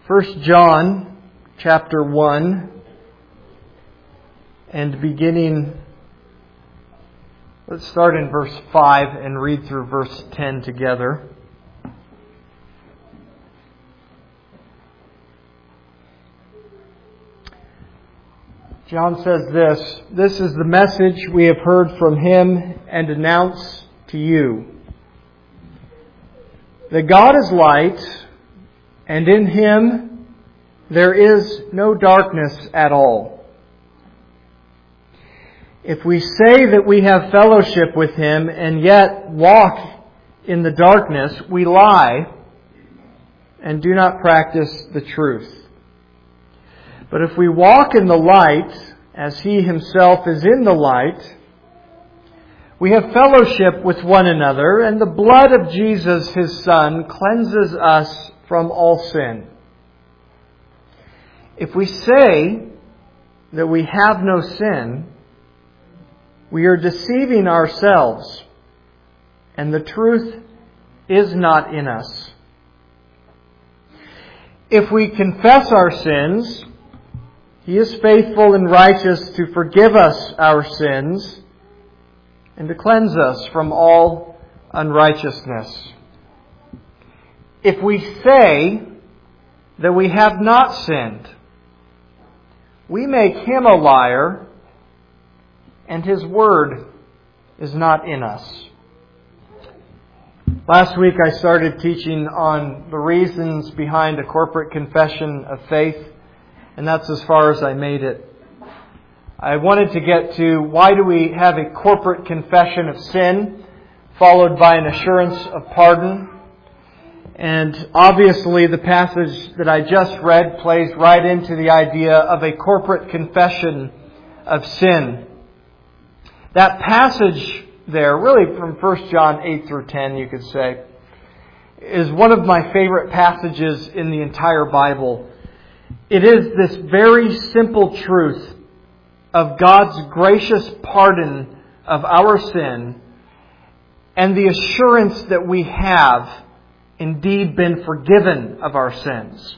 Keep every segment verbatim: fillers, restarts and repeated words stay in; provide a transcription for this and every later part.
First John chapter one, and beginning, let's start in verse five and read through verse ten together. John says this, "This is the message we have heard from Him and announce to you, that God is light, and in Him there is no darkness at all. If we say that we have fellowship with Him and yet walk in the darkness, we lie and do not practice the truth. But if we walk in the light, as He Himself is in the light, we have fellowship with one another, and the blood of Jesus, His Son, cleanses us from all sin. If we say that we have no sin, we are deceiving ourselves, and the truth is not in us. If we confess our sins, He is faithful and righteous to forgive us our sins and to cleanse us from all unrighteousness. If we say that we have not sinned, we make Him a liar, and His word is not in us." Last week I started teaching on the reasons behind a corporate confession of faith, and that's as far as I made it. I wanted to get to why do we have a corporate confession of sin, followed by an assurance of pardon. And obviously the passage that I just read plays right into the idea of a corporate confession of sin. That passage there, really from First John eight through ten, you could say, is one of my favorite passages in the entire Bible. It is this very simple truth of God's gracious pardon of our sin and the assurance that we have indeed been forgiven of our sins.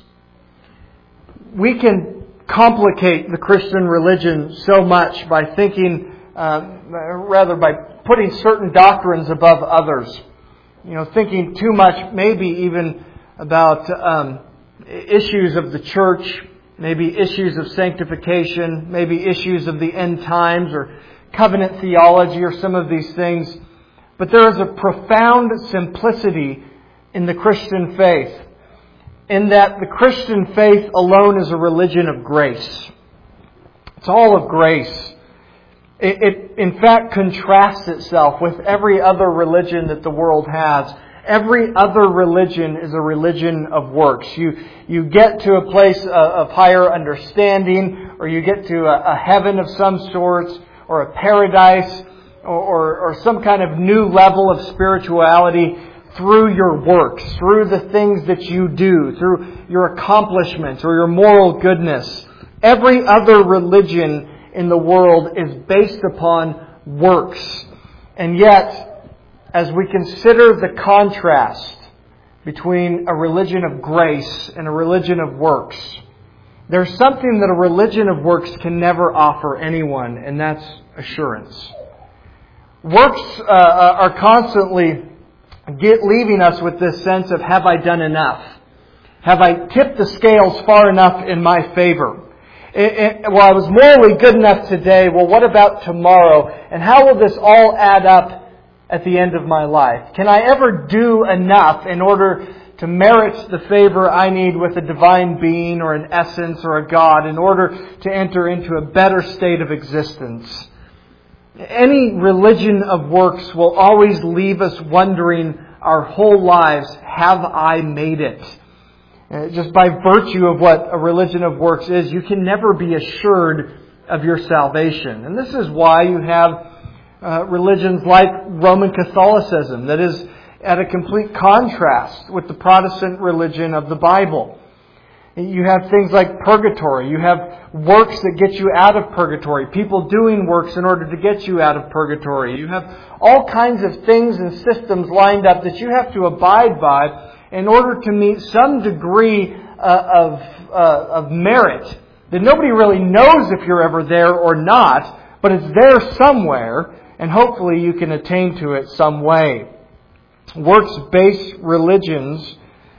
We can complicate the Christian religion so much by thinking, uh, rather by putting certain doctrines above others. You know, thinking too much maybe even about um, issues of the church, maybe issues of sanctification, maybe issues of the end times or covenant theology or some of these things. But there is a profound simplicity in the Christian faith, in that the Christian faith alone is a religion of grace. It's all of grace. It, it in fact contrasts itself with every other religion that the world has. Every other religion is a religion of works. You you get to a place of higher understanding, or you get to a, a heaven of some sort, or a paradise, or, or, or some kind of new level of spirituality through your works, through the things that you do, through your accomplishments or your moral goodness. Every other religion in the world is based upon works. And yet, as we consider the contrast between a religion of grace and a religion of works, there's something that a religion of works can never offer anyone, and that's assurance. Works uh, are constantly get, leaving us with this sense of, have I done enough? Have I tipped the scales far enough in my favor? It, it, well, I was morally good enough today. Well, what about tomorrow? And how will this all add up at the end of my life? Can I ever do enough in order to merit the favor I need with a divine being or an essence or a God in order to enter into a better state of existence? Any religion of works will always leave us wondering our whole lives, have I made it? Just by virtue of what a religion of works is, you can never be assured of your salvation. And this is why you have Uh, religions like Roman Catholicism that is at a complete contrast with the Protestant religion of the Bible. You have things like purgatory. You have works that get you out of purgatory. People doing works in order to get you out of purgatory. You have all kinds of things and systems lined up that you have to abide by in order to meet some degree uh, of, uh, of merit, that nobody really knows if you're ever there or not, but it's there somewhere, and hopefully you can attain to it some way. Works-based religions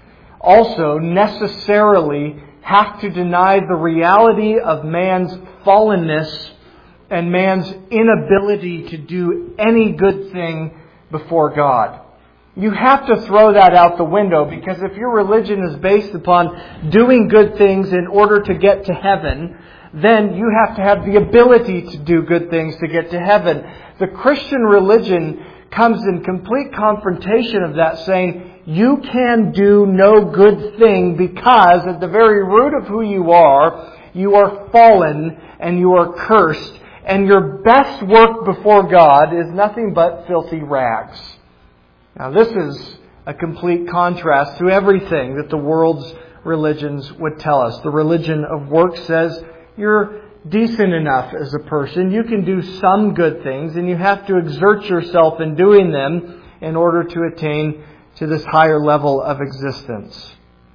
also necessarily have to deny the reality of man's fallenness and man's inability to do any good thing before God. You have to throw that out the window, because if your religion is based upon doing good things in order to get to heaven, then you have to have the ability to do good things to get to heaven. The Christian religion comes in complete confrontation of that, saying you can do no good thing because at the very root of who you are, you are fallen and you are cursed, and your best work before God is nothing but filthy rags. Now this is a complete contrast to everything that the world's religions would tell us. The religion of works says you're decent enough as a person. You can do some good things, and you have to exert yourself in doing them in order to attain to this higher level of existence.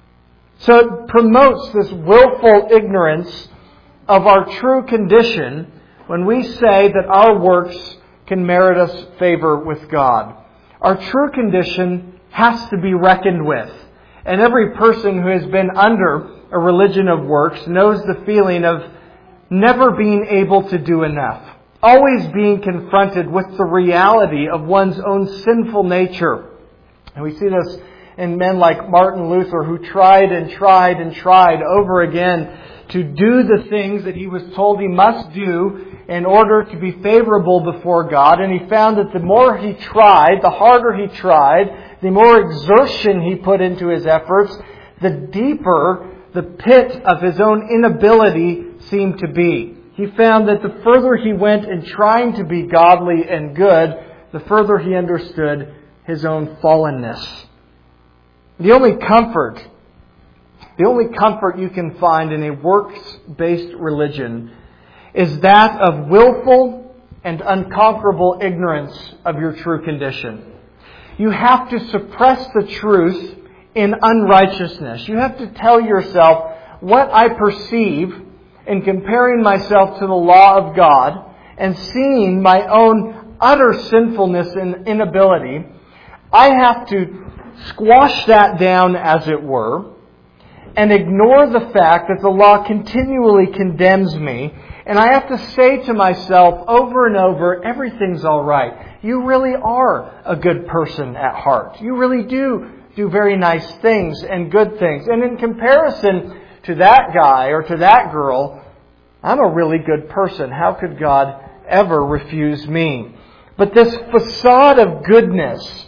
So it promotes this willful ignorance of our true condition when we say that our works can merit us favor with God. Our true condition has to be reckoned with. And every person who has been under a religion of works knows the feeling of never being able to do enough. Always being confronted with the reality of one's own sinful nature. And we see this in men like Martin Luther, who tried and tried and tried over again to do the things that he was told he must do in order to be favorable before God. And he found that the more he tried, the harder he tried, the more exertion he put into his efforts, the deeper the pit of his own inability seemed to be. He found that the further he went in trying to be godly and good, the further he understood his own fallenness. The only comfort, the only comfort you can find in a works-based religion is that of willful and unconquerable ignorance of your true condition. You have to suppress the truth in unrighteousness. You have to tell yourself what I perceive in comparing myself to the law of God and seeing my own utter sinfulness and inability. I have to squash that down, as it were, and ignore the fact that the law continually condemns me. And I have to say to myself over and over, everything's all right. You really are a good person at heart. You really do do very nice things and good things. And in comparison to that guy or to that girl, I'm a really good person. How could God ever refuse me? But this facade of goodness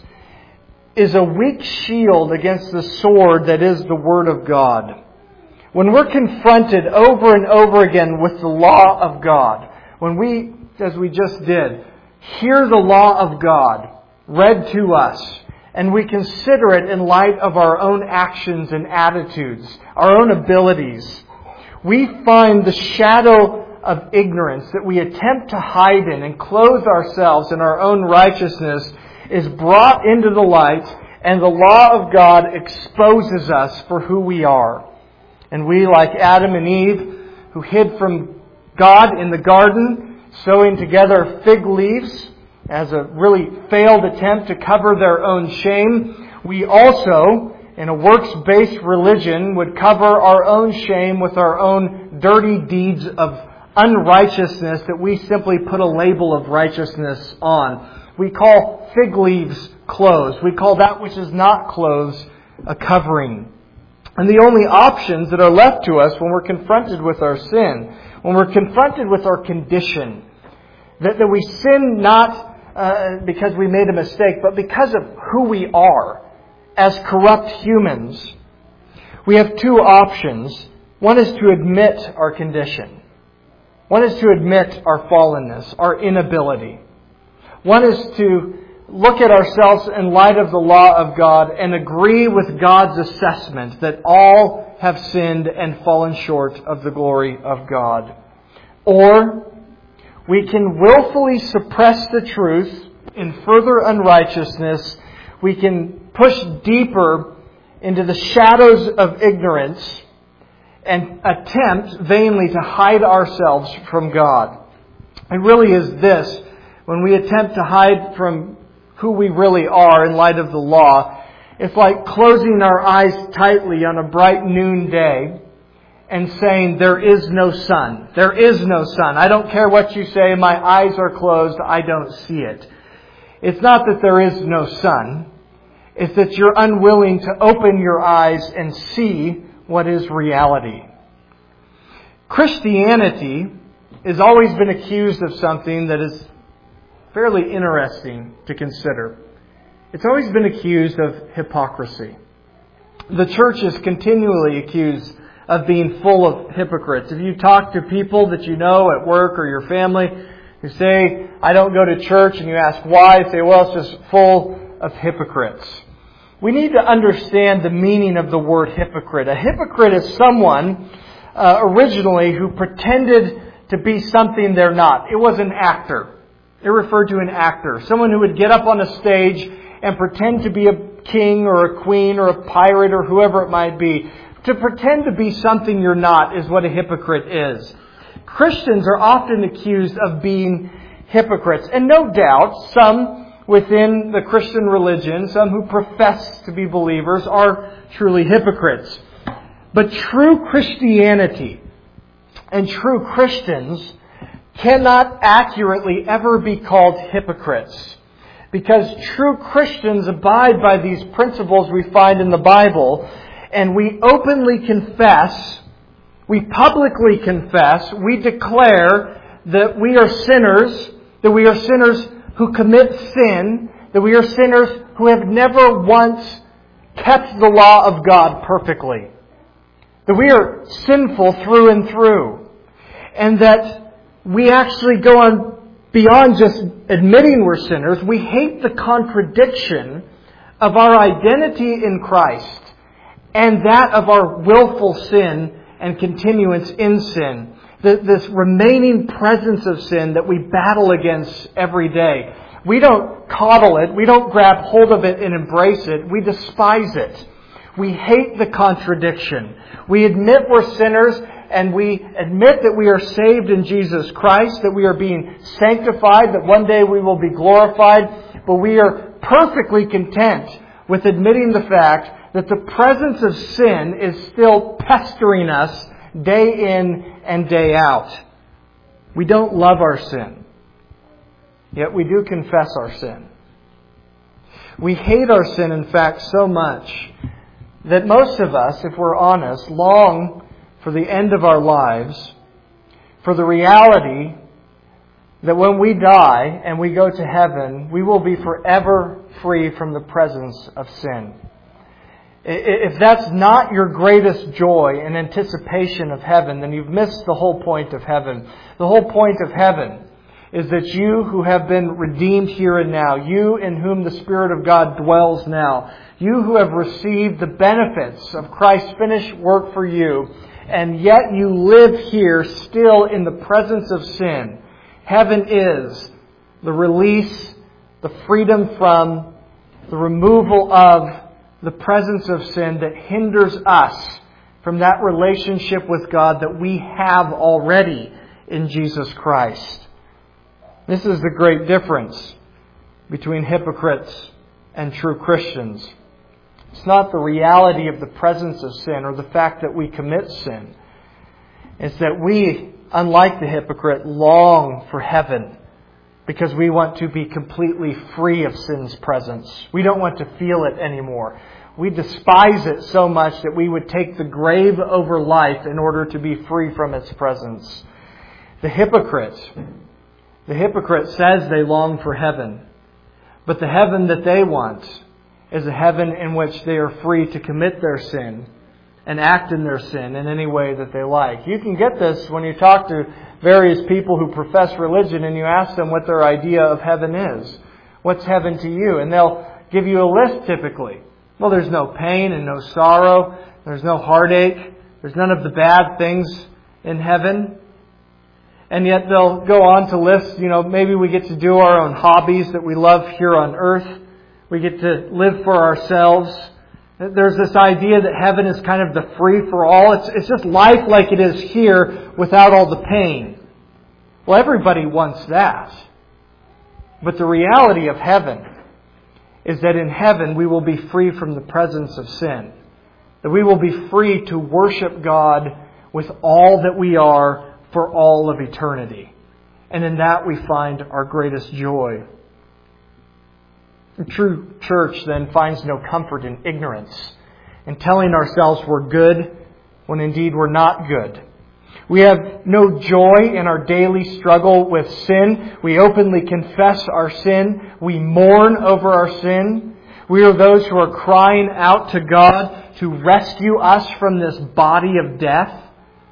is a weak shield against the sword that is the Word of God. When we're confronted over and over again with the law of God, when we, as we just did, hear the law of God read to us, and we consider it in light of our own actions and attitudes, our own abilities, we find the shadow of ignorance that we attempt to hide in and clothe ourselves in our own righteousness is brought into the light, and the law of God exposes us for who we are. And we, like Adam and Eve, who hid from God in the garden, sewing together fig leaves as a really failed attempt to cover their own shame, we also, in a works-based religion, would cover our own shame with our own dirty deeds of unrighteousness that we simply put a label of righteousness on. We call fig leaves clothes. We call that which is not clothes a covering. And the only options that are left to us when we're confronted with our sin, when we're confronted with our condition, that, that we sin not uh, because we made a mistake, but because of who we are as corrupt humans, we have two options. One is to admit our condition. One is to admit our fallenness, our inability. One is to look at ourselves in light of the law of God and agree with God's assessment that all have sinned and fallen short of the glory of God. Or we can willfully suppress the truth in further unrighteousness. We can push deeper into the shadows of ignorance and attempt vainly to hide ourselves from God. It really is this, when we attempt to hide from who we really are in light of the law, it's like closing our eyes tightly on a bright noonday and saying, there is no sun. There is no sun. I don't care what you say. My eyes are closed. I don't see it. It's not that there is no sun. It's that you're unwilling to open your eyes and see what is reality. Christianity has always been accused of something that is fairly interesting to consider. It's always been accused of hypocrisy. The church is continually accused of being full of hypocrites. If you talk to people that you know at work or your family who say, I don't go to church, and you ask why, they say, well, it's just full of hypocrites. We need to understand the meaning of the word hypocrite. A hypocrite is someone uh, originally who pretended to be something they're not. It was an actor. It referred to an actor. Someone who would get up on a stage and pretend to be a king or a queen or a pirate or whoever it might be. To pretend to be something you're not is what a hypocrite is. Christians are often accused of being hypocrites. And no doubt, some within the Christian religion, some who profess to be believers, are truly hypocrites. But true Christianity and true Christians cannot accurately ever be called hypocrites. Because true Christians abide by these principles we find in the Bible, and we openly confess, we publicly confess, we declare that we are sinners, that we are sinners who commit sin, that we are sinners who have never once kept the law of God perfectly. That we are sinful through and through. And that we actually go on beyond just admitting we're sinners. We hate the contradiction of our identity in Christ and that of our willful sin and continuance in sin. This remaining presence of sin that we battle against every day. We don't coddle it. We don't grab hold of it and embrace it. We despise it. We hate the contradiction. We admit we're sinners, and we admit that we are saved in Jesus Christ, that we are being sanctified, that one day we will be glorified. But we are perfectly content with admitting the fact that the presence of sin is still pestering us day in and day out. We don't love our sin, yet we do confess our sin. We hate our sin, in fact, so much that most of us, if we're honest, long for the end of our lives, for the reality that when we die and we go to heaven, we will be forever free from the presence of sin. If that's not your greatest joy and anticipation of heaven, then you've missed the whole point of heaven. The whole point of heaven is that you who have been redeemed here and now, you in whom the Spirit of God dwells now, you who have received the benefits of Christ's finished work for you, and yet you live here still in the presence of sin. Heaven is the release, the freedom from, the removal of the presence of sin that hinders us from that relationship with God that we have already in Jesus Christ. This is the great difference between hypocrites and true Christians. It's not the reality of the presence of sin or the fact that we commit sin. It's that we, unlike the hypocrite, long for heaven because we want to be completely free of sin's presence. We don't want to feel it anymore. We despise it so much that we would take the grave over life in order to be free from its presence. The hypocrite, the hypocrite says they long for heaven, but the heaven that they want is a heaven in which they are free to commit their sin and act in their sin in any way that they like. You can get this when you talk to various people who profess religion and you ask them what their idea of heaven is. What's heaven to you? And they'll give you a list typically. Well, there's no pain and no sorrow. There's no heartache. There's none of the bad things in heaven. And yet they'll go on to list, you know, maybe we get to do our own hobbies that we love here on earth. We get to live for ourselves. There's this idea that heaven is kind of the free-for-all. It's, it's just life like it is here without all the pain. Well, everybody wants that. But the reality of heaven is that in heaven we will be free from the presence of sin. That we will be free to worship God with all that we are for all of eternity. And in that we find our greatest joy. The true church then finds no comfort in ignorance and telling ourselves we're good when indeed we're not good. We have no joy in our daily struggle with sin. We openly confess our sin. We mourn over our sin. We are those who are crying out to God to rescue us from this body of death.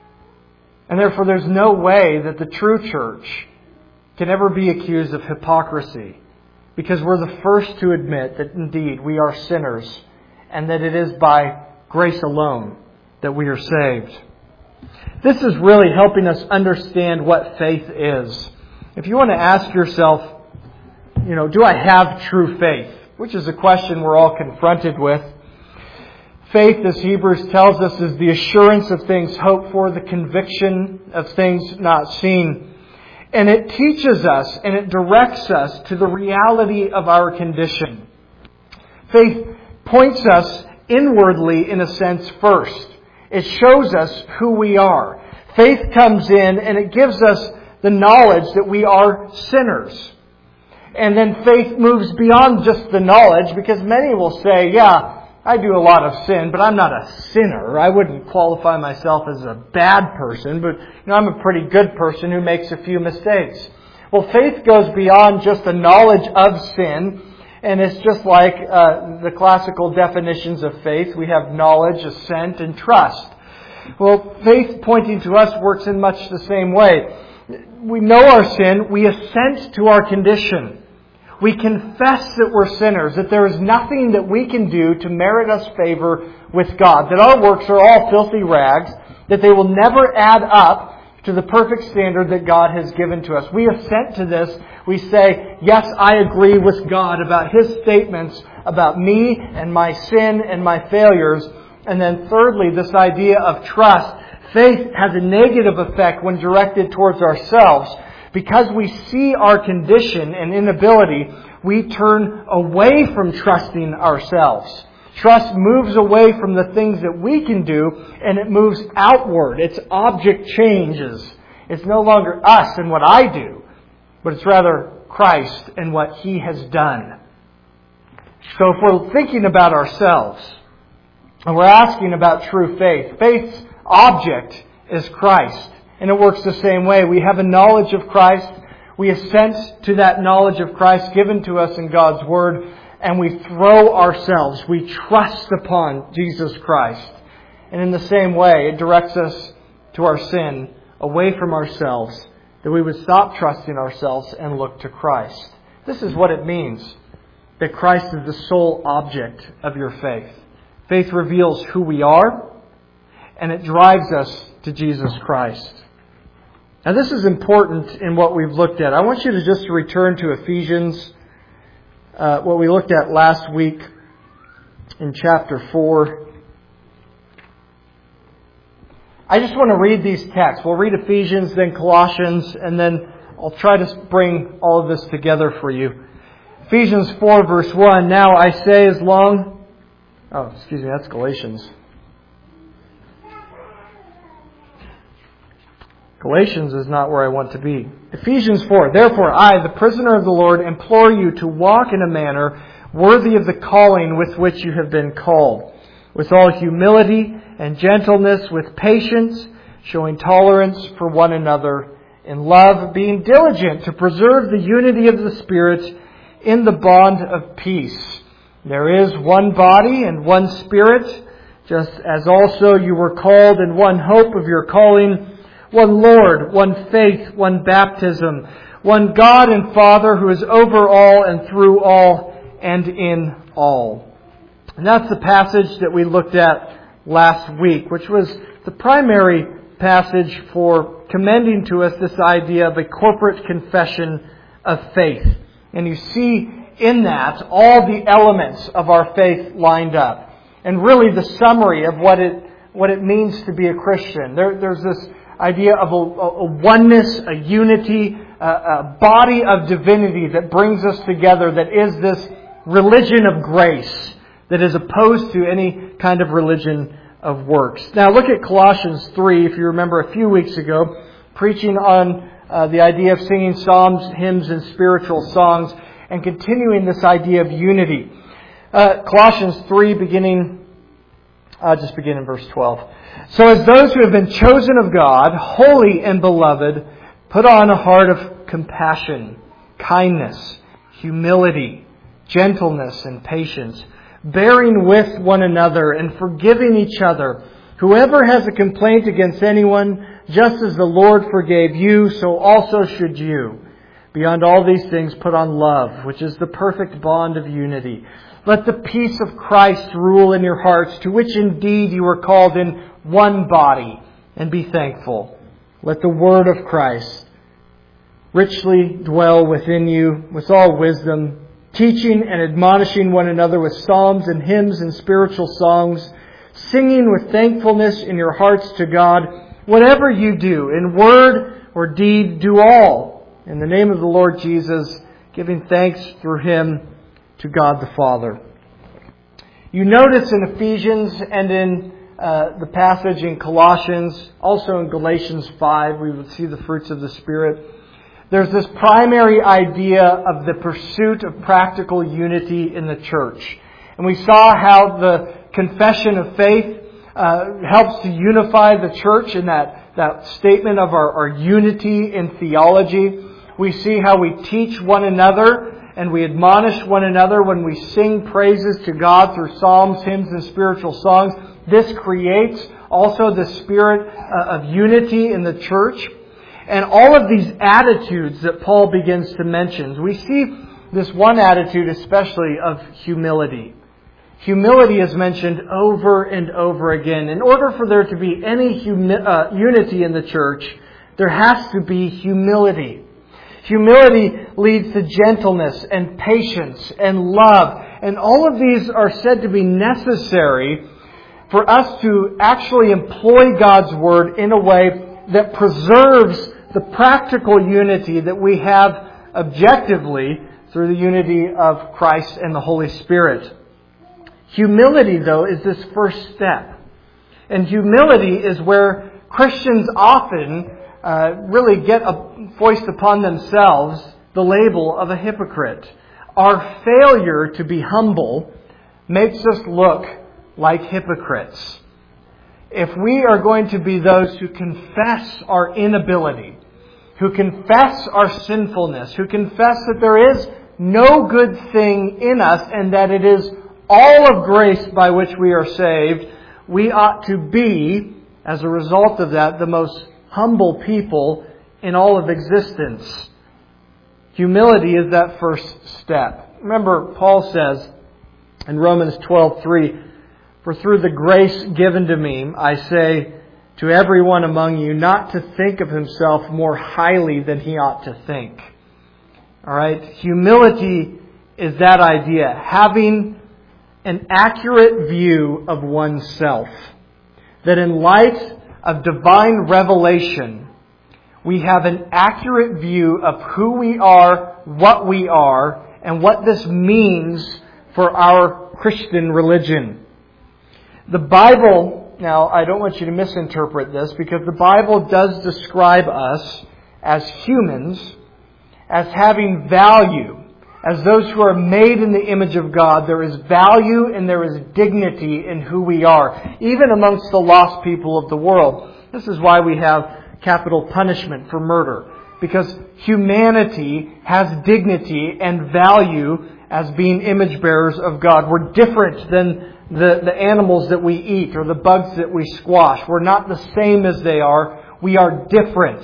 And therefore there's no way that the true church can ever be accused of hypocrisy. Because we're the first to admit that indeed we are sinners and that it is by grace alone that we are saved. This is really helping us understand what faith is. If you want to ask yourself, you know, do I have true faith? Which is a question we're all confronted with. Faith, as Hebrews tells us, is the assurance of things hoped for, the conviction of things not seen. And it teaches us and it directs us to the reality of our condition. Faith points us inwardly in a sense first. It shows us who we are. Faith comes in and it gives us the knowledge that we are sinners. And then faith moves beyond just the knowledge, because many will say, yeah, I do a lot of sin, but I'm not a sinner. I wouldn't qualify myself as a bad person, but you know, I'm a pretty good person who makes a few mistakes. Well, faith goes beyond just the knowledge of sin, and it's just like uh, the classical definitions of faith. We have knowledge, assent, and trust. Well, faith pointing to us works in much the same way. We know our sin, we assent to our condition. We confess that we're sinners, that there is nothing that we can do to merit us favor with God, that our works are all filthy rags, that they will never add up to the perfect standard that God has given to us. We assent to this. We say, yes, I agree with God about His statements about me and my sin and my failures. And then thirdly, this idea of trust. Faith has a negative effect when directed towards ourselves. Because we see our condition and inability, we turn away from trusting ourselves. Trust moves away from the things that we can do, and it moves outward. Its object changes. It's no longer us and what I do, but it's rather Christ and what He has done. So if we're thinking about ourselves, and we're asking about true faith, faith's object is Christ. And it works the same way. We have a knowledge of Christ. We assent to that knowledge of Christ given to us in God's Word. And we throw ourselves. We trust upon Jesus Christ. And in the same way, it directs us to our sin, away from ourselves, that we would stop trusting ourselves and look to Christ. This is what it means, that Christ is the sole object of your faith. Faith reveals who we are, and it drives us to Jesus Christ. Now this is important in what we've looked at. I want you to just return to Ephesians, uh, what we looked at last week in chapter four. I just want to read these texts. We'll read Ephesians, then Colossians, and then I'll try to bring all of this together for you. Ephesians four verse one, now I say as long... Oh, excuse me, that's Galatians. Galatians is not where I want to be. Ephesians four, therefore I, the prisoner of the Lord, implore you to walk in a manner worthy of the calling with which you have been called, with all humility and gentleness, with patience, showing tolerance for one another, in love, being diligent to preserve the unity of the Spirit in the bond of peace. There is one body and one Spirit, just as also you were called in one hope of your calling, one Lord, one faith, one baptism, one God and Father who is over all and through all and in all. And that's the passage that we looked at last week, which was the primary passage for commending to us this idea of a corporate confession of faith. And you see in that all the elements of our faith lined up. and really the summary of what it what it means to be a Christian. There, there's this idea of a, a oneness, a unity, a, a body of divinity that brings us together, that is this religion of grace that is opposed to any kind of religion of works. Now look at Colossians three, if you remember a few weeks ago, preaching on uh, the idea of singing psalms, hymns, and spiritual songs, and continuing this idea of unity. Uh, Colossians three, beginning, uh, just begin in verse twelve. So as those who have been chosen of God, holy and beloved, put on a heart of compassion, kindness, humility, gentleness, and patience, bearing with one another and forgiving each other. Whoever has a complaint against anyone, just as the Lord forgave you, so also should you. Beyond all these things, put on love, which is the perfect bond of unity. Let the peace of Christ rule in your hearts, to which indeed you were called in one body, and be thankful. Let the word of Christ richly dwell within you with all wisdom, teaching and admonishing one another with psalms and hymns and spiritual songs, singing with thankfulness in your hearts to God. Whatever you do, in word or deed, do all in the name of the Lord Jesus, giving thanks through Him to God the Father. You notice in Ephesians and in uh, the passage in Colossians, also in Galatians five, we would see the fruits of the Spirit. There's this primary idea of the pursuit of practical unity in the church. And we saw how the confession of faith uh, helps to unify the church in that, that statement of our, our unity in theology. We see how we teach one another and we admonish one another when we sing praises to God through psalms, hymns, and spiritual songs. This creates also the spirit uh, of unity in the church. And all of these attitudes that Paul begins to mention, we see this one attitude especially of humility. Humility is mentioned over and over again. In order for there to be any humi- uh, unity in the church, there has to be humility. Humility leads to gentleness and patience and love. And all of these are said to be necessary for us to actually employ God's Word in a way that preserves the practical unity that we have objectively through the unity of Christ and the Holy Spirit. Humility, though, is this first step. And humility is where Christians often uh, really get a, foist upon themselves the label of a hypocrite. Our failure to be humble makes us look like hypocrites. If we are going to be those who confess our inability, who confess our sinfulness, who confess that there is no good thing in us and that it is all of grace by which we are saved, we ought to be, as a result of that, the most humble people in all of existence. Humility is that first step. Remember, Paul says in Romans twelve three, "For through the grace given to me, I say to everyone among you not to think of himself more highly than he ought to think." All right? Humility is that idea. Having an accurate view of oneself. That in light of divine revelation, we have an accurate view of who we are, what we are, and what this means for our Christian religion. The Bible, now I don't want you to misinterpret this, because the Bible does describe us as humans, as having value. As those who are made in the image of God, there is value and there is dignity in who we are, even amongst the lost people of the world. This is why we have capital punishment for murder, because humanity has dignity and value as being image bearers of God. We're different than the, the animals that we eat or the bugs that we squash. We're not the same as they are. We are different.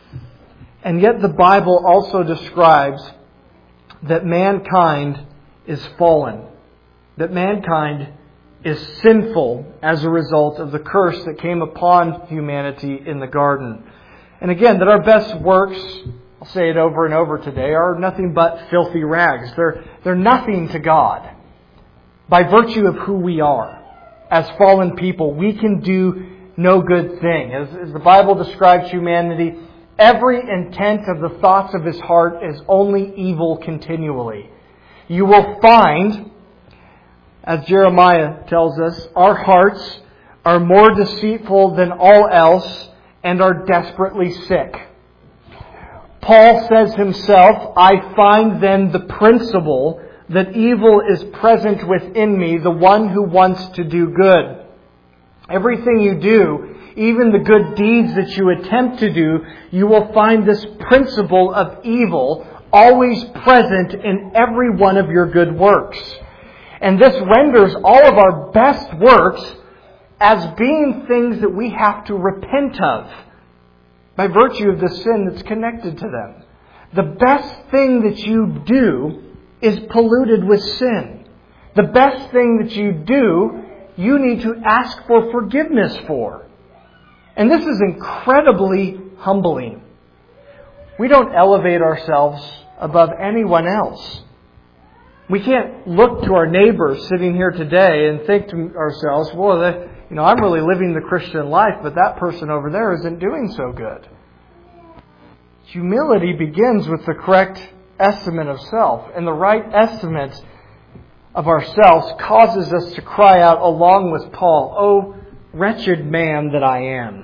And yet the Bible also describes that mankind is fallen. That mankind is sinful as a result of the curse that came upon humanity in the garden. And again, that our best works, I'll say it over and over today, are nothing but filthy rags. They're, they're nothing to God by virtue of who we are. as fallen people, we can do no good thing. As, as the Bible describes humanity, every intent of the thoughts of his heart is only evil continually. You will find, as Jeremiah tells us, our hearts are more deceitful than all else and are desperately sick. Paul says himself, I find then the principle that evil is present within me, the one who wants to do good. Everything you do, even the good deeds that you attempt to do, you will find this principle of evil always present in every one of your good works. And this renders all of our best works as being things that we have to repent of by virtue of the sin that's connected to them. The best thing that you do is polluted with sin. The best thing that you do, you need to ask for forgiveness for. And this is incredibly humbling. We don't elevate ourselves above anyone else. We can't look to our neighbors sitting here today and think to ourselves, well, they, you know, I'm really living the Christian life, but that person over there isn't doing so good. Humility begins with the correct estimate of self. And the right estimate of ourselves causes us to cry out along with Paul, "Oh, wretched man that I am."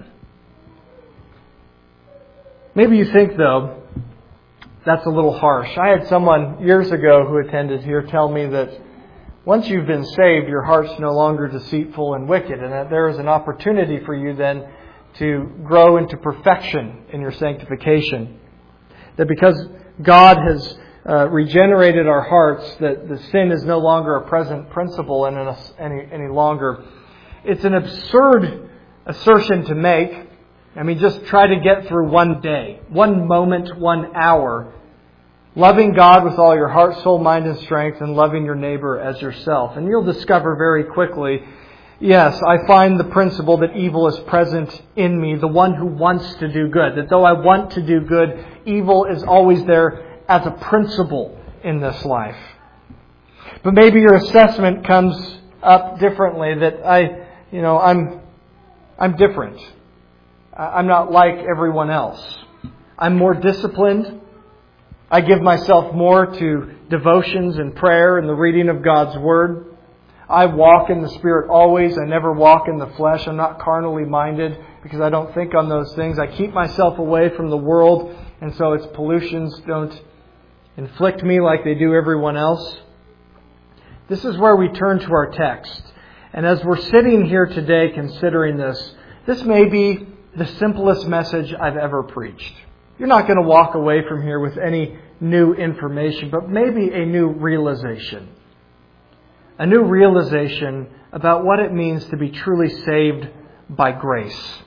Maybe you think, though, that's a little harsh. I had someone years ago who attended here tell me that once you've been saved, your heart's no longer deceitful and wicked, and that there is an opportunity for you then to grow into perfection in your sanctification. That because God has uh, regenerated our hearts, that the sin is no longer a present principle in us any, any longer. It's an absurd assertion to make. I mean, just try to get through one day, one moment, one hour, loving God with all your heart, soul, mind, and strength, and loving your neighbor as yourself. And you'll discover very quickly, yes, I find the principle that evil is present in me, the one who wants to do good. That though I want to do good, evil is always there as a principle in this life. But maybe your assessment comes up differently, that I, you know, I'm, I'm different. I'm not like everyone else. I'm more disciplined. I give myself more to devotions and prayer and the reading of God's Word. I walk in the Spirit always. I never walk in the flesh. I'm not carnally minded because I don't think on those things. I keep myself away from the world, and so its pollutions don't inflict me like they do everyone else. This is where we turn to our text. And as we're sitting here today considering this, this may be the simplest message I've ever preached. You're not going to walk away from here with any new information, but maybe a new realization. A new realization about what it means to be truly saved by grace.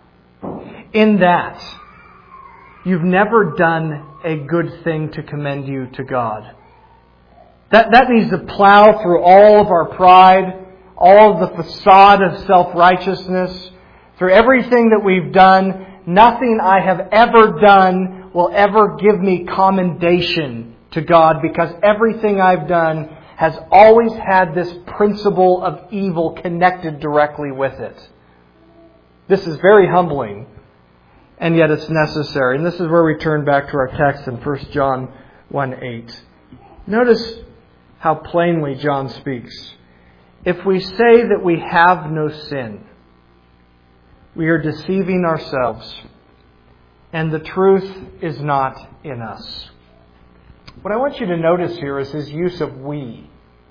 In that, you've never done a good thing to commend you to God. That, that needs to plow through all of our pride, all of the facade of self-righteousness, through everything that we've done. Nothing I have ever done will ever give me commendation to God, because everything I've done has always had this principle of evil connected directly with it. This is very humbling, and yet it's necessary. And this is where we turn back to our text in First John one eight. Notice how plainly John speaks. If we say that we have no sin, we are deceiving ourselves, and the truth is not in us. What I want you to notice here is his use of we.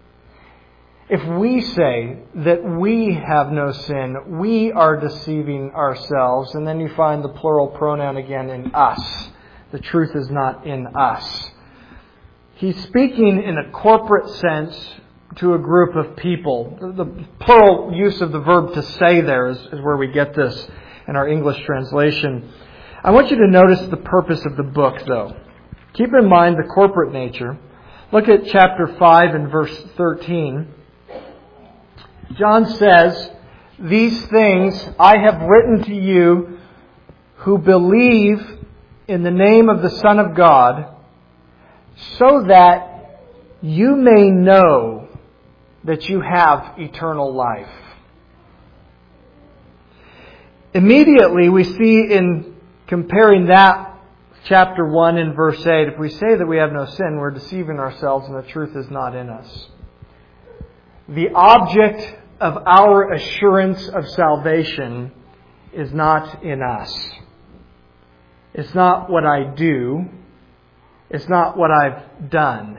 If we say that we have no sin, we are deceiving ourselves. And then you find the plural pronoun again in us. The truth is not in us. He's speaking in a corporate sense to a group of people. The plural use of the verb to say there is, is where we get this in our English translation. I want you to notice the purpose of the book, though. Keep in mind the corporate nature. Look at chapter five and verse thirteen. John says, "These things I have written to you who believe in the name of the Son of God, so that you may know that you have eternal life." Immediately we see in comparing that chapter one and verse eight, if we say that we have no sin, we're deceiving ourselves and the truth is not in us. The object of our assurance of salvation is not in us. It's not what I do. It's not what I've done.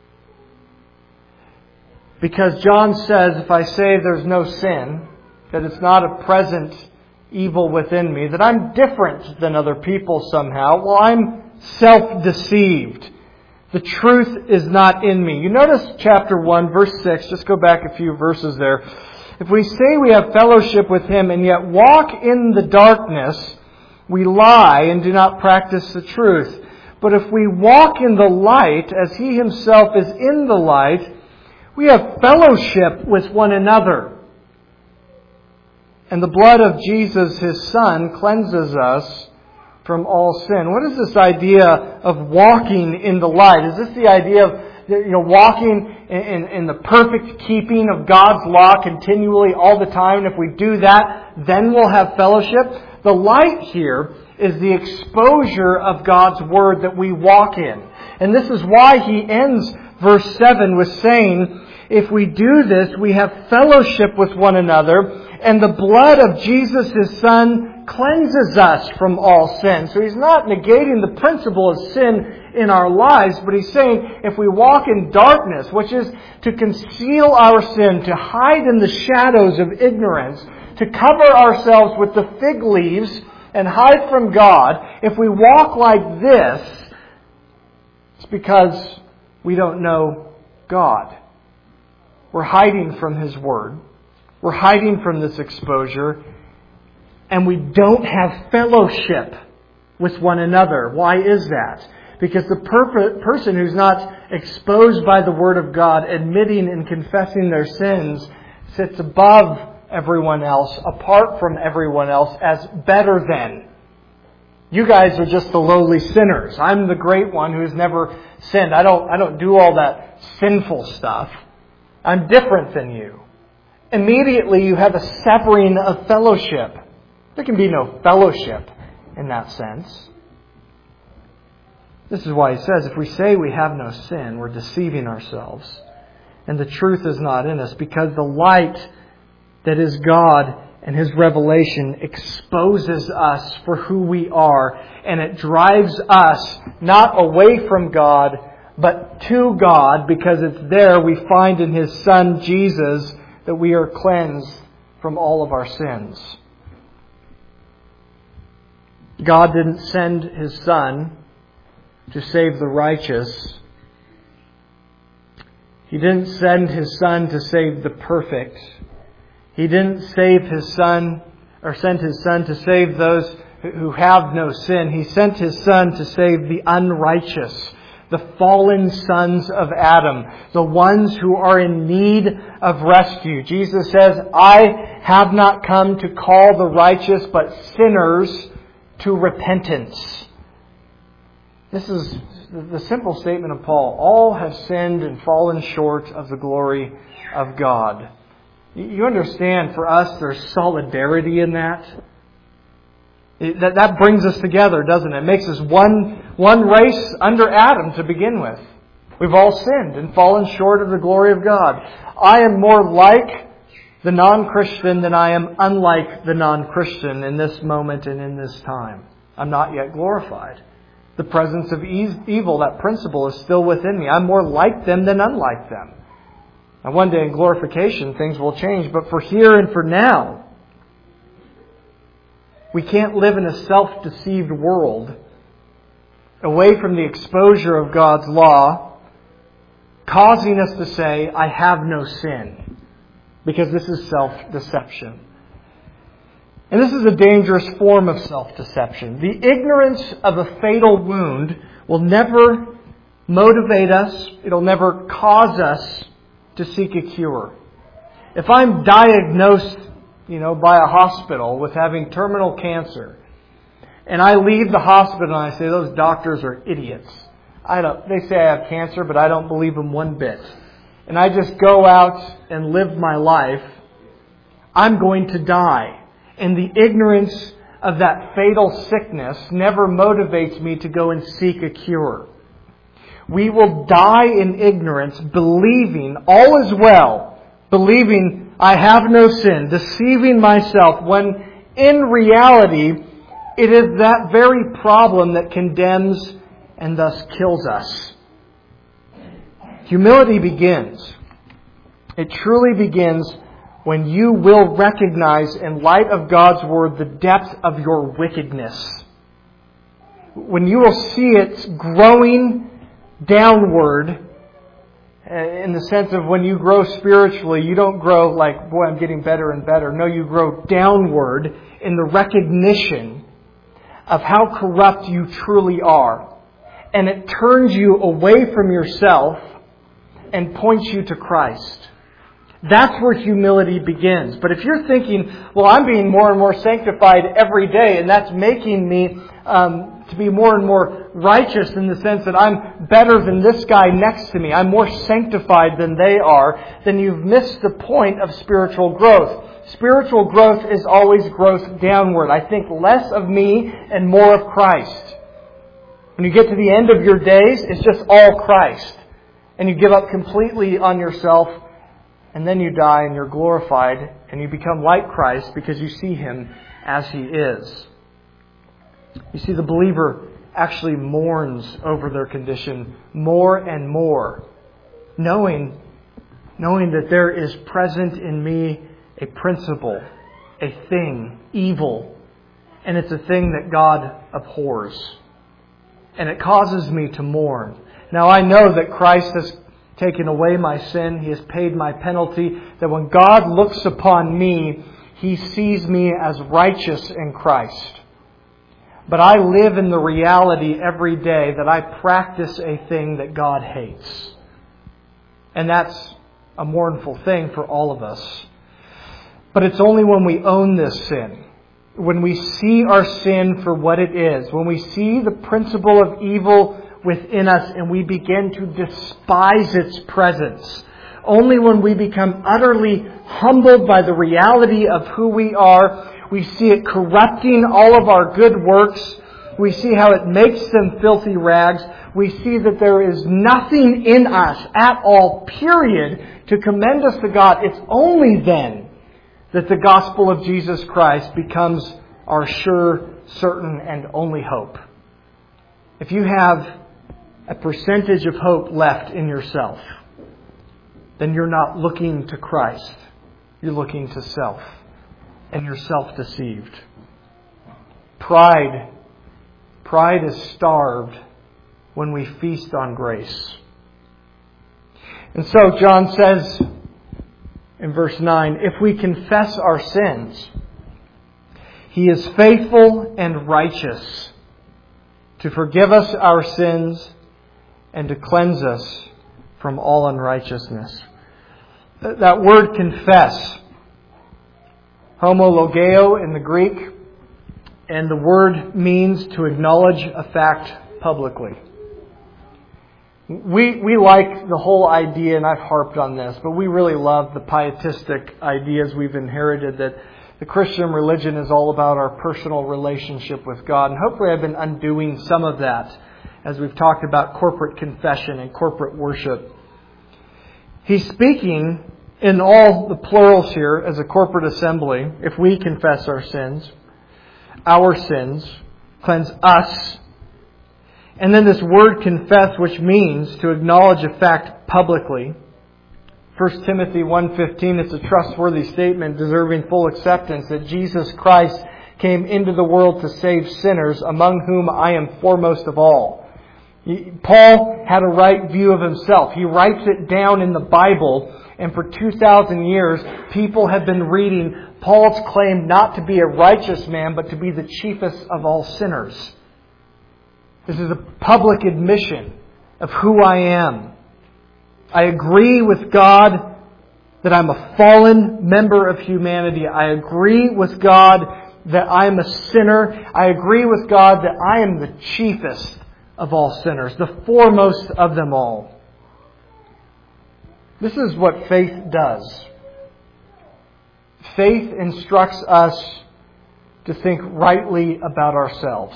Because John says, if I say there's no sin, that it's not a present evil within me, that I'm different than other people somehow, well, I'm self-deceived. The truth is not in me. You notice chapter one, verse six, just go back a few verses there. If we say we have fellowship with Him and yet walk in the darkness, we lie and do not practice the truth. But if we walk in the light, as He Himself is in the light, we have fellowship with one another. And the blood of Jesus, His Son, cleanses us from all sin. What is this idea of walking in the light? Is this the idea of you know walking in, in, in the perfect keeping of God's law continually all the time? And if we do that, then we'll have fellowship. The light here is the exposure of God's Word that we walk in. And this is why He ends verse seven with saying, if we do this, we have fellowship with one another, and the blood of Jesus, His Son, cleanses us from all sin. So He's not negating the principle of sin in our lives, but He's saying if we walk in darkness, which is to conceal our sin, to hide in the shadows of ignorance, to cover ourselves with the fig leaves and hide from God, if we walk like this, it's because we don't know God. We're hiding from His Word. We're hiding from this exposure. And we don't have fellowship with one another. Why is that? Because the per- person who's not exposed by the Word of God, admitting and confessing their sins, sits above everyone else, apart from everyone else, as better than. You guys are just the lowly sinners. I'm the great one who's never sinned. I don't, I don't do all that sinful stuff. I'm different than you. Immediately you have a severing of fellowship. There can be no fellowship in that sense. This is why he says, if we say we have no sin, we're deceiving ourselves. And the truth is not in us, because the light that is God and His revelation exposes us for who we are. And it drives us not away from God, but to God, because it's there we find in His Son Jesus that we are cleansed from all of our sins. God didn't send His Son to save the righteous. He didn't send His Son to save the perfect. He didn't save His Son or send His Son to save those who have no sin. He sent His Son to save the unrighteous, the fallen sons of Adam, the ones who are in need of rescue. Jesus says, I have not come to call the righteous, but sinners to repentance. This is the simple statement of Paul. All have sinned and fallen short of the glory of God. You understand, for us, there's solidarity in that. That, that brings us together, doesn't it? It makes us one, one race under Adam to begin with. We've all sinned and fallen short of the glory of God. I am more like the non-Christian than I am unlike the non-Christian in this moment and in this time. I'm not yet glorified. The presence of evil, that principle, is still within me. I'm more like them than unlike them. And one day in glorification, things will change. But for here and for now, we can't live in a self-deceived world, away from the exposure of God's law, causing us to say, I have no sin. Because this is self-deception. And this is a dangerous form of self-deception. The ignorance of a fatal wound will never motivate us. It'll never cause us to seek a cure. If I'm diagnosed, you know, by a hospital with having terminal cancer, and I leave the hospital and I say, those doctors are idiots. I don't, they say I have cancer, but I don't believe them one bit. And I just go out and live my life, I'm going to die. and the ignorance of that fatal sickness never motivates me to go and seek a cure. We will die in ignorance, believing all is well, believing I have no sin, deceiving myself, when in reality it is that very problem that condemns and thus kills us. Humility begins. It truly begins when you will recognize in light of God's Word the depth of your wickedness. When you will see it growing downward, in the sense of when you grow spiritually, you don't grow like, boy, I'm getting better and better. No, you grow downward in the recognition of how corrupt you truly are. And it turns you away from yourself and points you to Christ. That's where humility begins. But if you're thinking, well, I'm being more and more sanctified every day, and that's making me um, to be more and more righteous in the sense that I'm better than this guy next to me, I'm more sanctified than they are, then you've missed the point of spiritual growth. Spiritual growth is always growth downward. I think less of me and more of Christ. When you get to the end of your days, it's just all Christ. And you give up completely on yourself. And then you die and you're glorified and you become like Christ because you see Him as He is. You see, the believer actually mourns over their condition more and more, knowing, knowing that there is present in me a principle, a thing, evil, and it's a thing that God abhors. And it causes me to mourn. Now I know that Christ has taken away my sin. He has paid my penalty. That when God looks upon me, He sees me as righteous in Christ. But I live in the reality every day that I practice a thing that God hates. And that's a mournful thing for all of us. But it's only when we own this sin, when we see our sin for what it is, when we see the principle of evil within us and we begin to despise its presence. Only when we become utterly humbled by the reality of who we are, we see it corrupting all of our good works. We see how it makes them filthy rags. We see that there is nothing in us at all, period, to commend us to God. It's only then that the gospel of Jesus Christ becomes our sure, certain, and only hope. If you have a percentage of hope left in yourself, then you're not looking to Christ. You're looking to self. And you're self-deceived. Pride. Pride is starved when we feast on grace. And so John says in verse nine, if we confess our sins, He is faithful and righteous to forgive us our sins and to cleanse us from all unrighteousness. That word confess, homologeo in the Greek, and the word means to acknowledge a fact publicly. We we like the whole idea, and I've harped on this, but we really love the pietistic ideas we've inherited that the Christian religion is all about our personal relationship with God. And hopefully I've been undoing some of that as we've talked about corporate confession and corporate worship. He's speaking in all the plurals here as a corporate assembly. If we confess our sins, our sins, cleanse us. And then this word confess, which means to acknowledge a fact publicly. First Timothy one fifteen, it's a trustworthy statement deserving full acceptance that Jesus Christ came into the world to save sinners, among whom I am foremost of all. Paul had a right view of himself. He writes it down in the Bible, and for two thousand years, people have been reading Paul's claim not to be a righteous man, but to be the chiefest of all sinners. This is a public admission of who I am. I agree with God that I'm a fallen member of humanity. I agree with God that I am a sinner. I agree with God that I am the chiefest of all sinners, the foremost of them all. This is what faith does. Faith instructs us to think rightly about ourselves.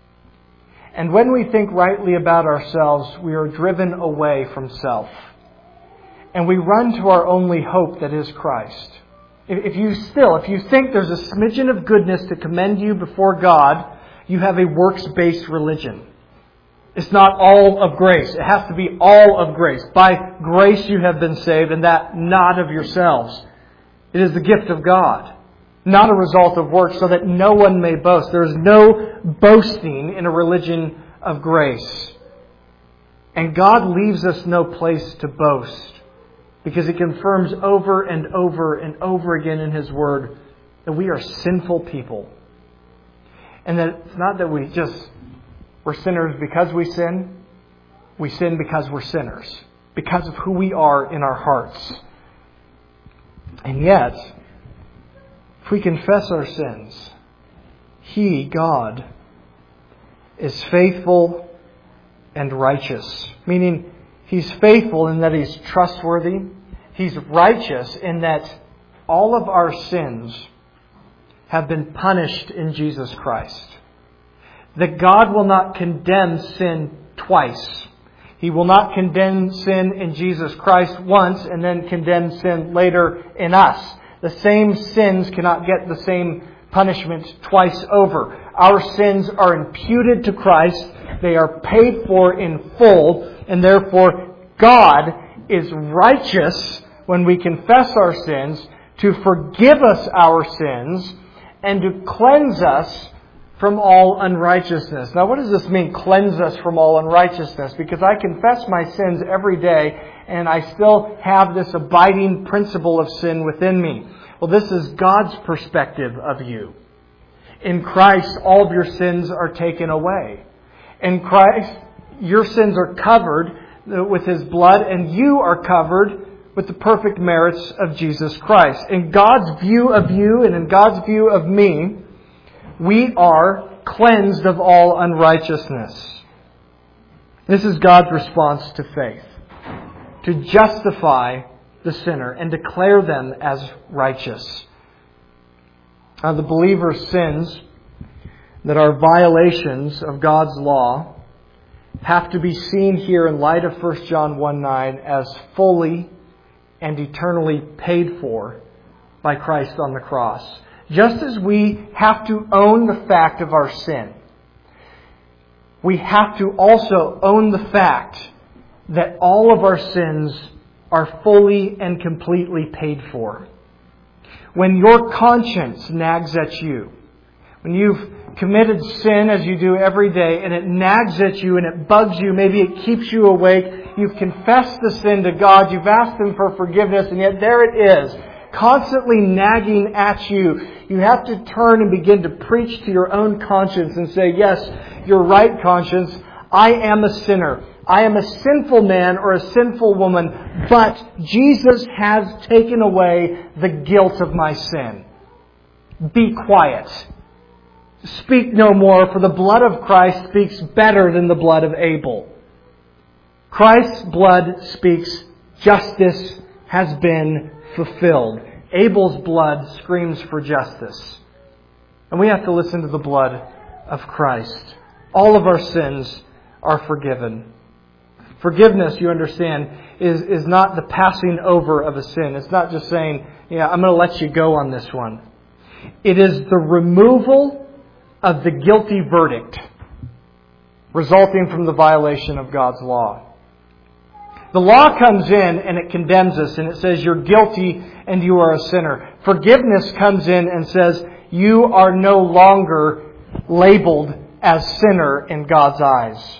And when we think rightly about ourselves, we are driven away from self. And we run to our only hope, that is Christ. If you still, if you think there's a smidgen of goodness to commend you before God, you have a works-based religion. It's not all of grace. It has to be all of grace. By grace you have been saved, and that not of yourselves. It is the gift of God, not a result of works, so that no one may boast. There is no boasting in a religion of grace. And God leaves us no place to boast, because He confirms over and over and over again in His Word that we are sinful people. And that it's not that we just, we're sinners because we sin. We sin because we're sinners. Because of who we are in our hearts. And yet, if we confess our sins, He, God, is faithful and righteous. Meaning, He's faithful in that He's trustworthy. He's righteous in that all of our sins have been punished in Jesus Christ. That God will not condemn sin twice. He will not condemn sin in Jesus Christ once and then condemn sin later in us. The same sins cannot get the same punishment twice over. Our sins are imputed to Christ. They are paid for in full, and therefore God is righteous when we confess our sins to forgive us our sins and to cleanse us from all unrighteousness. Now, what does this mean, cleanse us from all unrighteousness? Because I confess my sins every day, and I still have this abiding principle of sin within me. Well, this is God's perspective of you. In Christ, all of your sins are taken away. In Christ, your sins are covered with His blood, and you are covered with the perfect merits of Jesus Christ. In God's view of you and in God's view of me, we are cleansed of all unrighteousness. This is God's response to faith. To justify the sinner and declare them as righteous. Now, the believer's sins that are violations of God's law have to be seen here in light of First John one nine as fully and eternally paid for by Christ on the cross. Just as we have to own the fact of our sin, we have to also own the fact that all of our sins are fully and completely paid for. When your conscience nags at you, when you've committed sin as you do every day and it nags at you and it bugs you, maybe it keeps you awake, you've confessed the sin to God, you've asked Him for forgiveness, and yet there it is, constantly nagging at you. You have to turn and begin to preach to your own conscience and say, yes, you're right, conscience. I am a sinner. I am a sinful man or a sinful woman, but Jesus has taken away the guilt of my sin. Be quiet. Speak no more, for the blood of Christ speaks better than the blood of Abel. Christ's blood speaks justice has been fulfilled. Abel's blood screams for justice. And we have to listen to the blood of Christ. All of our sins are forgiven. Forgiveness, you understand, is, is not the passing over of a sin. It's not just saying, yeah, I'm going to let you go on this one. It is the removal of the guilty verdict resulting from the violation of God's law. The law comes in and it condemns us and it says you're guilty and you are a sinner. Forgiveness comes in and says you are no longer labeled as sinner in God's eyes.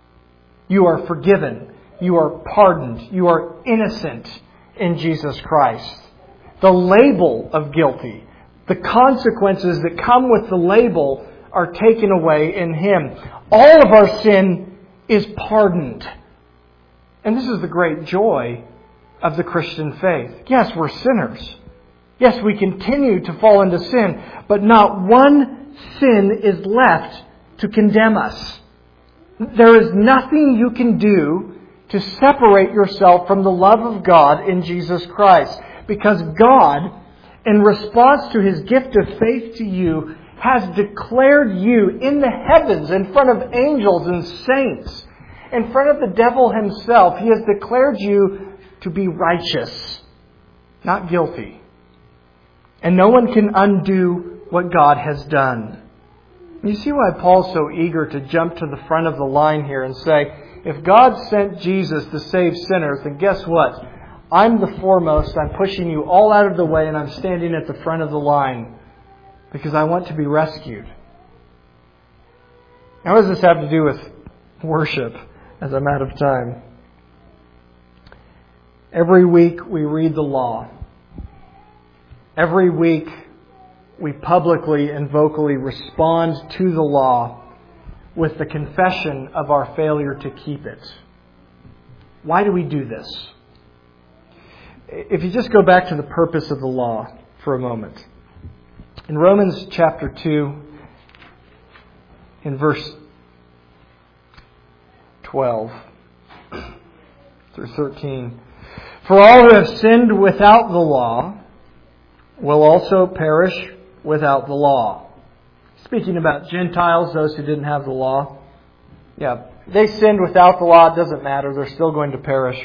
You are forgiven. You are pardoned. You are innocent in Jesus Christ. The label of guilty, the consequences that come with the label are taken away in Him. All of our sin is pardoned. And this is the great joy of the Christian faith. Yes, we're sinners. Yes, we continue to fall into sin. But not one sin is left to condemn us. There is nothing you can do to separate yourself from the love of God in Jesus Christ. Because God, in response to His gift of faith to you, has declared you in the heavens, in front of angels and saints, in front of the devil himself. He has declared you to be righteous, not guilty. And no one can undo what God has done. You see why Paul's so eager to jump to the front of the line here and say, if God sent Jesus to save sinners, then guess what? I'm the foremost. I'm pushing you all out of the way, and I'm standing at the front of the line because I want to be rescued. Now, what does this have to do with worship, as I'm out of time? Every week we read the law. Every week we publicly and vocally respond to the law with the confession of our failure to keep it. Why do we do this? If you just go back to the purpose of the law for a moment. In Romans chapter two, in verse twelve through thirteen, for all who have sinned without the law will also perish without the law. Speaking about Gentiles, those who didn't have the law. Yeah, they sinned without the law. It doesn't matter. They're still going to perish.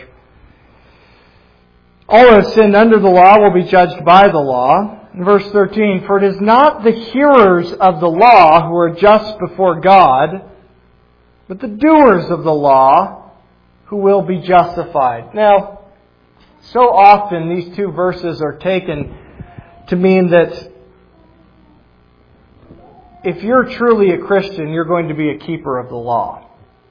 All who have sinned under the law will be judged by the law. In verse thirteen, for it is not the hearers of the law who are just before God, but the doers of the law who will be justified. Now, so often these two verses are taken to mean that if you're truly a Christian, you're going to be a keeper of the law.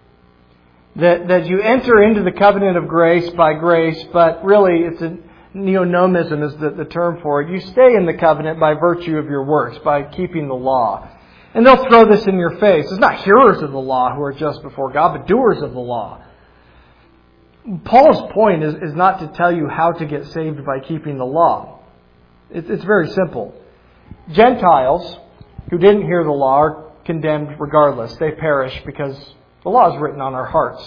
That that you enter into the covenant of grace by grace, but really it's a neonomism is the, the term for it. You stay in the covenant by virtue of your works, by keeping the law. And they'll throw this in your face. It's not hearers of the law who are just before God, but doers of the law. Paul's point is, is not to tell you how to get saved by keeping the law. It's, it's very simple. Gentiles who didn't hear the law are condemned regardless. They perish because the law is written on our hearts.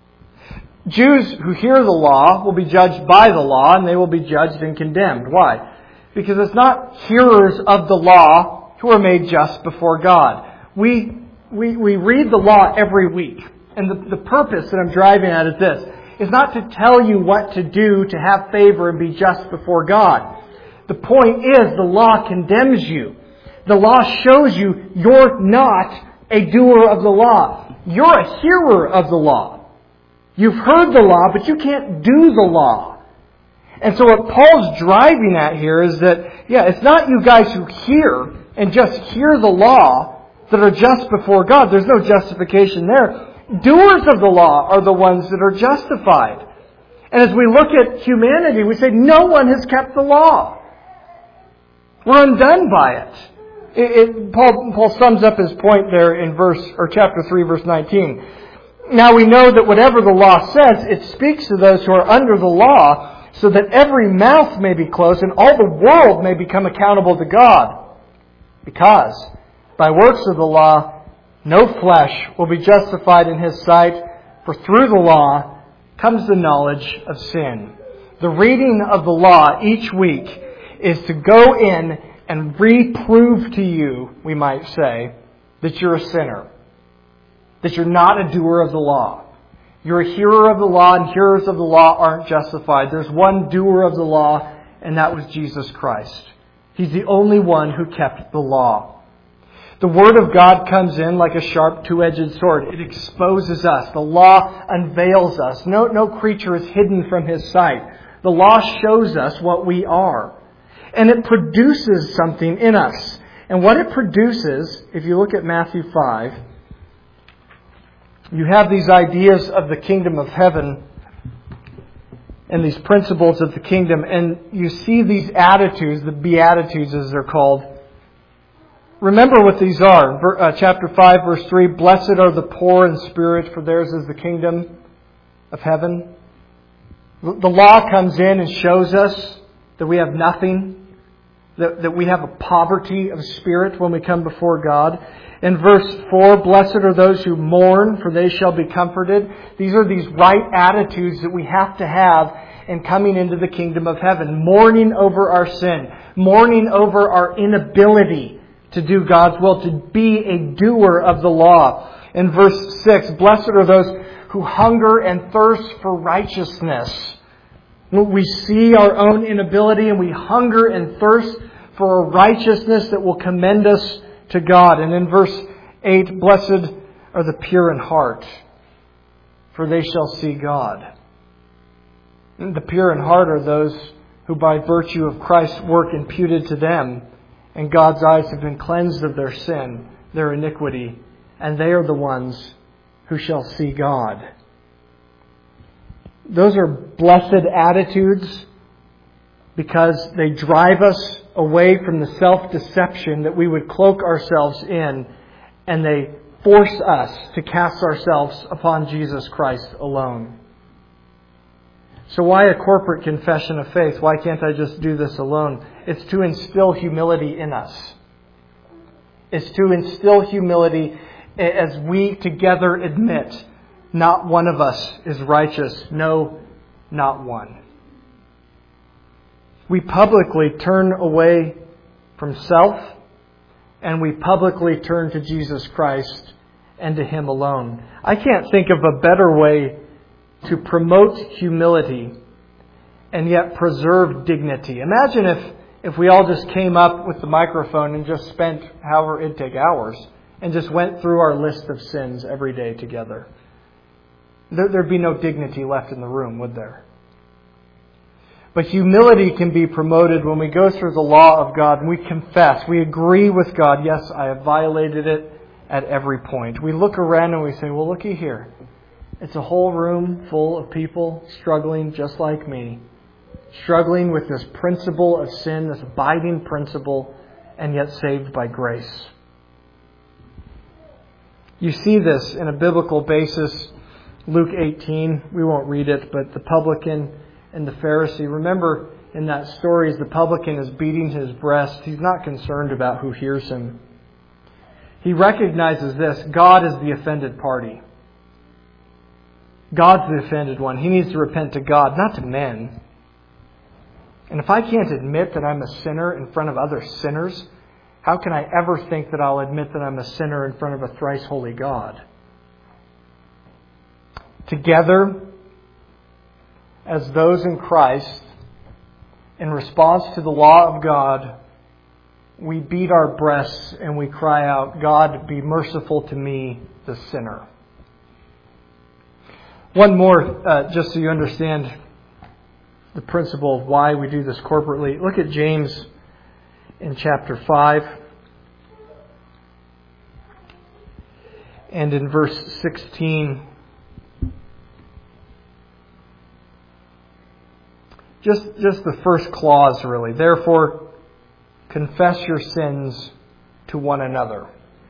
Jews who hear the law will be judged by the law, and they will be judged and condemned. Why? Because it's not hearers of the law who are made just before God. We we, we read the law every week. And the, the purpose that I'm driving at is this. Is not to tell you what to do to have favor and be just before God. The point is the law condemns you. The law shows you you're not a doer of the law. You're a hearer of the law. You've heard the law, but you can't do the law. And so what Paul's driving at here is that, yeah, it's not you guys who hear and just hear the law that are just before God. There's no justification there. Doers of the law are the ones that are justified. And as we look at humanity, we say no one has kept the law. We're undone by it. It, it Paul, Paul sums up his point there in verse or chapter three, verse nineteen. Now we know that whatever the law says, it speaks to those who are under the law, so that every mouth may be closed and all the world may become accountable to God. Because by works of the law, no flesh will be justified in His sight, for through the law comes the knowledge of sin. The reading of the law each week is to go in and reprove to you, we might say, that you're a sinner. That you're not a doer of the law. You're a hearer of the law, and hearers of the law aren't justified. There's one doer of the law, and that was Jesus Christ. He's the only one who kept the law. The Word of God comes in like a sharp two-edged sword. It exposes us. The law unveils us. No, no creature is hidden from His sight. The law shows us what we are. And it produces something in us. And what it produces, if you look at Matthew five, you have these ideas of the kingdom of heaven and these principles of the kingdom, and you see these attitudes, the Beatitudes as they're called. Remember what these are. Uh, chapter five, verse three, blessed are the poor in spirit, for theirs is the kingdom of heaven. The law comes in and shows us that we have nothing, that, that we have a poverty of spirit when we come before God. In verse four, blessed are those who mourn, for they shall be comforted. These are these right attitudes that we have to have in coming into the kingdom of heaven. Mourning over our sin. Mourning over our inability to do God's will, to be a doer of the law. In verse six, blessed are those who hunger and thirst for righteousness. We see our own inability and we hunger and thirst for a righteousness that will commend us to God. And in verse eight, blessed are the pure in heart, for they shall see God. And the pure in heart are those who by virtue of Christ's work imputed to them, and God's eyes have been cleansed of their sin, their iniquity, and they are the ones who shall see God. Those are blessed attitudes because they drive us away from the self-deception that we would cloak ourselves in, and they force us to cast ourselves upon Jesus Christ alone. So why a corporate confession of faith? Why can't I just do this alone? It's to instill humility in us. It's to instill humility as we together admit, not one of us is righteous. No, not one. We publicly turn away from self, and we publicly turn to Jesus Christ and to Him alone. I can't think of a better way to promote humility and yet preserve dignity. Imagine if, if we all just came up with the microphone and just spent however it'd take hours and just went through our list of sins every day together. There, there'd be no dignity left in the room, would there? But humility can be promoted when we go through the law of God and we confess. We agree with God, yes, I have violated it at every point. We look around and we say, well, looky here. It's a whole room full of people struggling just like me. Struggling with this principle of sin, this abiding principle, and yet saved by grace. You see this in a biblical basis. Luke eighteen, we won't read it, but the publican and the Pharisee. Remember in that story, as the publican is beating his breast, he's not concerned about who hears him. He recognizes this: God is the offended party. God's the offended one. He needs to repent to God, not to men. And if I can't admit that I'm a sinner in front of other sinners, how can I ever think that I'll admit that I'm a sinner in front of a thrice holy God? Together, as those in Christ, in response to the law of God, we beat our breasts and we cry out, God, be merciful to me, the sinner. One more, uh, just so you understand the principle of why we do this corporately. Look at James in chapter five. And in verse sixteen. Just, just the first clause, really. Therefore, confess your sins to one another.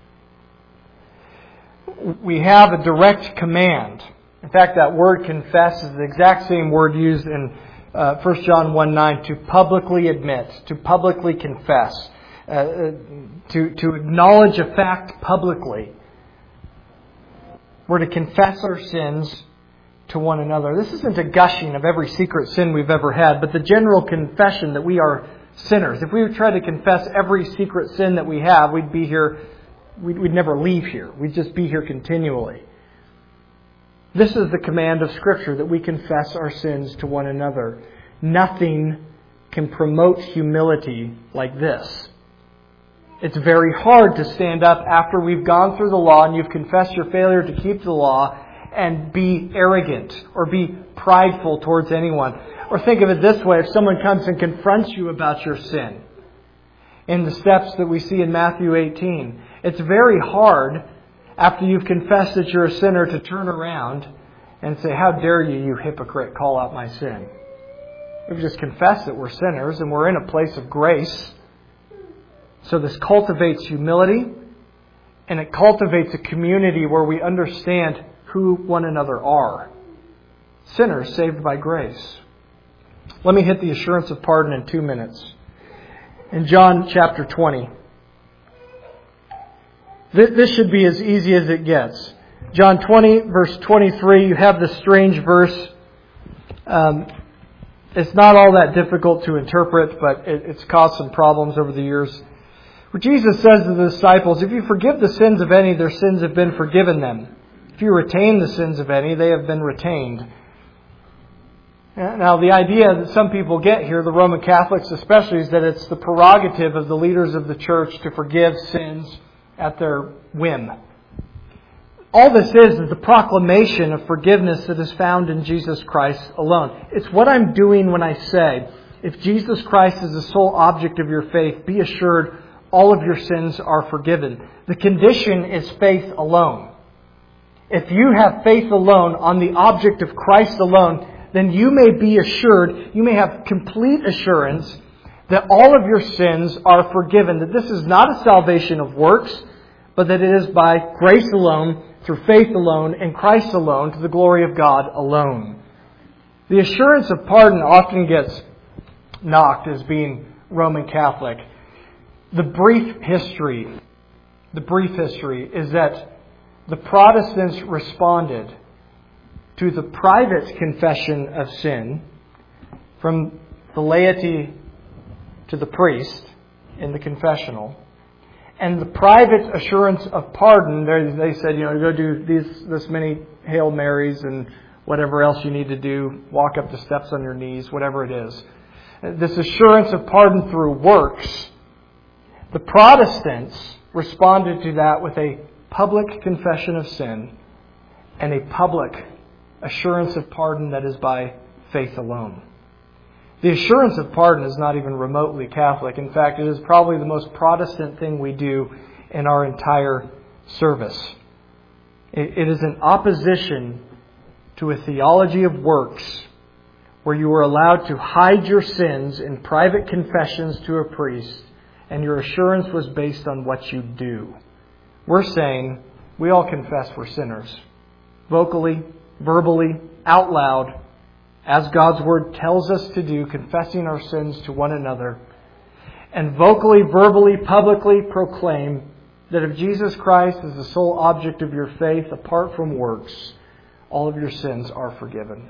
We have a direct command. In fact, that word confess is the exact same word used in uh, First John one nine, to publicly admit, to publicly confess, uh, to, to acknowledge a fact publicly. We're to confess our sins to one another. This isn't a gushing of every secret sin we've ever had, but the general confession that we are sinners. If we would try to confess every secret sin that we have, we'd be here, we'd, we'd never leave here. We'd just be here continually. This is the command of Scripture, that we confess our sins to one another. Nothing can promote humility like this. It's very hard to stand up after we've gone through the law and you've confessed your failure to keep the law and be arrogant or be prideful towards anyone. Or think of it this way: if someone comes and confronts you about your sin in the steps that we see in Matthew eighteen, it's very hard after you've confessed that you're a sinner to turn around and say, how dare you, you hypocrite, call out my sin. We've just confessed that we're sinners and we're in a place of grace. So this cultivates humility, and it cultivates a community where we understand who one another are. Sinners saved by grace. Let me hit the assurance of pardon in two minutes. In John chapter twenty. This should be as easy as it gets. John twenty, verse twenty-three, you have this strange verse. Um, it's not all that difficult to interpret, but it, it's caused some problems over the years. Where Jesus says to the disciples, if you forgive the sins of any, their sins have been forgiven them. If you retain the sins of any, they have been retained. Now, the idea that some people get here, the Roman Catholics especially, is that it's the prerogative of the leaders of the church to forgive sins at their whim. All this is is the proclamation of forgiveness that is found in Jesus Christ alone. It's what I'm doing when I say, if Jesus Christ is the sole object of your faith, be assured all of your sins are forgiven. The condition is faith alone. If you have faith alone on the object of Christ alone, then you may be assured, you may have complete assurance that all of your sins are forgiven. That this is not a salvation of works, but that it is by grace alone, through faith alone, in Christ alone, to the glory of God alone. The assurance of pardon often gets knocked as being Roman Catholic. The brief history, the brief history is that the Protestants responded to the private confession of sin from the laity to the priest in the confessional, and the private assurance of pardon. They said, you know, go do these this many Hail Marys and whatever else you need to do, walk up the steps on your knees, whatever it is. This assurance of pardon through works. The Protestants responded to that with a public confession of sin and a public assurance of pardon that is by faith alone. The assurance of pardon is not even remotely Catholic. In fact, it is probably the most Protestant thing we do in our entire service. It is in opposition to a theology of works where you are allowed to hide your sins in private confessions to a priest, and your assurance was based on what you do. We're saying we all confess we're sinners. Vocally, verbally, out loud, as God's Word tells us to do, confessing our sins to one another. And vocally, verbally, publicly proclaim that if Jesus Christ is the sole object of your faith, apart from works, all of your sins are forgiven.